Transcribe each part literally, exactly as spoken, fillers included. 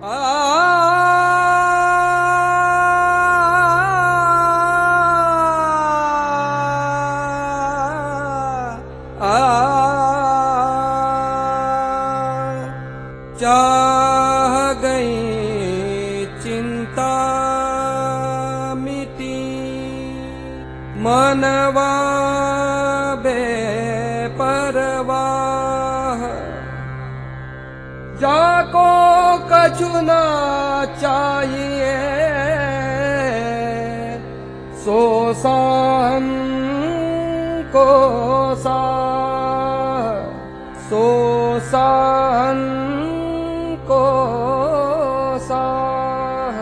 चाह गई चिंता मिटी, मनवा बेपरवाह, जाको कछु ना चाहिए, सो सहन को साह, सो सहन को साह।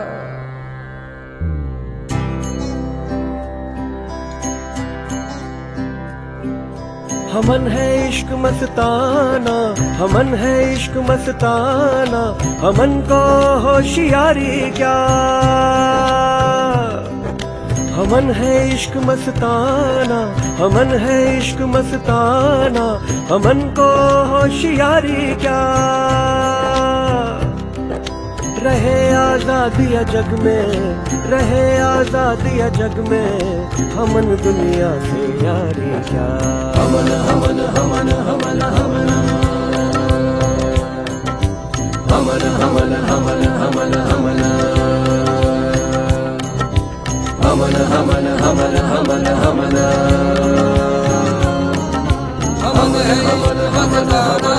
हमन है इश्क मस्ताना, हमन है इश्क मस्ताना, हमन को होशियारी क्या। हमन है इश्क मस्ताना, हमन है इश्क मस्ताना, हमन को होशियारी क्या। रहे आजादिया जग में, रहे आजादिया जग में, हमन दुनिया से यारी क्या। हमन हमन हमन हमन हमन हमन हमन हमन हमन हमन हमन हमन हमन हमन हमन हम है हमन मस्ताना।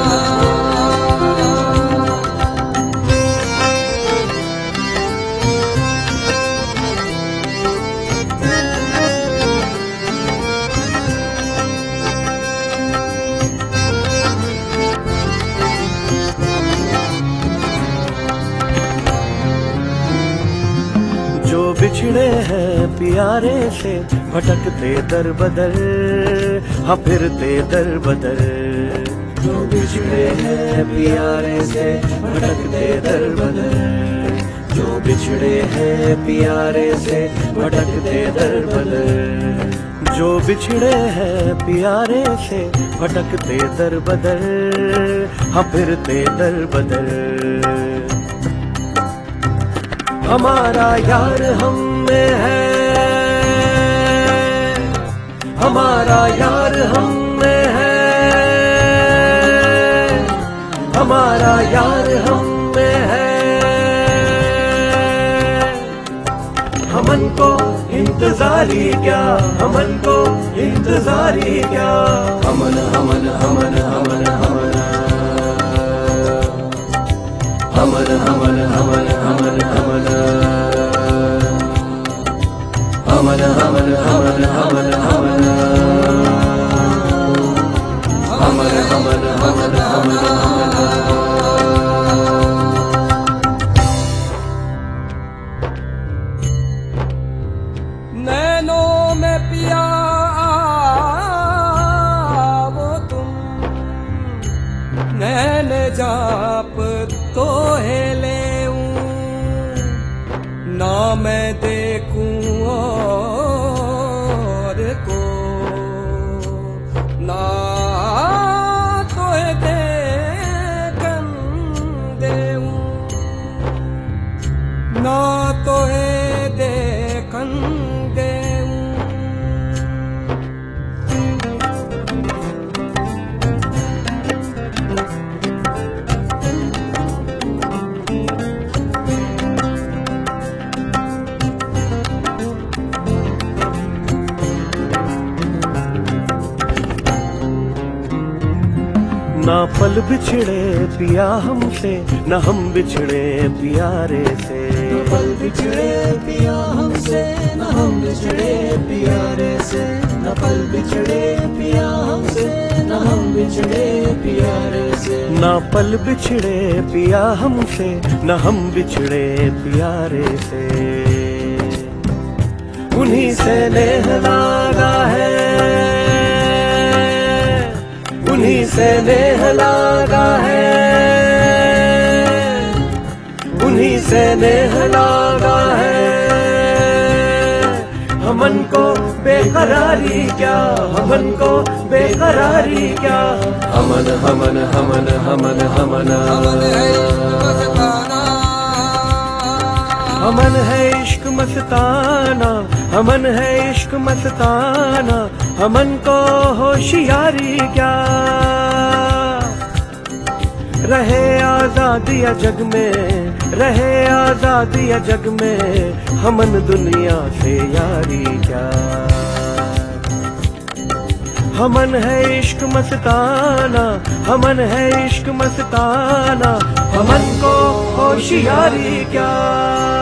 जो बिछड़े हैं प्यारे से भटकते दर बदर, हाँ फिरते दर बदर। जो बिछड़े हैं प्यारे से भटकते दर बदर, जो बिछड़े हैं प्यारे से भटकते दर बदर। जो बिछड़े हैं प्यारे से भटकते दर बदर, हाँ फिरते दर बदर। हमारा यार हम में है, हमारा यार हम में है, हमारा यार हम में है। हमन को इंतजारी क्या, हमन को इंतजारी क्या। हमन हमन हमन हमन हमन हमन हमन हमन हमन हमन हमन हमन हमन हमन हमन हमन हमन हमन हमन। नैनों में पिया वो तुम, नैन जाप तो है ले ना मैं देखूं और को, ना तो है देखन देऊं, ना तो है देखन देऊं। ना पल बिछड़े पिया हमसे, न हम बिछड़े प्यारे से। न पल बिछड़े पिया हमसे, न हम बिछड़े प्यारे से। न पल बिछड़े पिया हमसे, न हम बिछड़े प्यारे से। ना पल बिछड़े पिया हमसे, न हम बिछड़े प्यारे से। उन्हीं से नेह लागा है, उन्हीं से नेह लागा है, उन्हीं से नेह लागा है। हमन को बेकरारी क्या, हमन को बेकरारी क्या। हमन हमन हमन हमन हमन हमन है इश्क मस्ताना। हमन है इश्क मस्ताना, हमन है इश्क मस्ताना, हमन को होशियारी क्या, रहे आजादी या जग में, रहे आजादी या जग में, हमन दुनिया से यारी क्या। हमन है इश्क मस्ताना, हमन है इश्क मस्ताना, हमन को होशियारी क्या।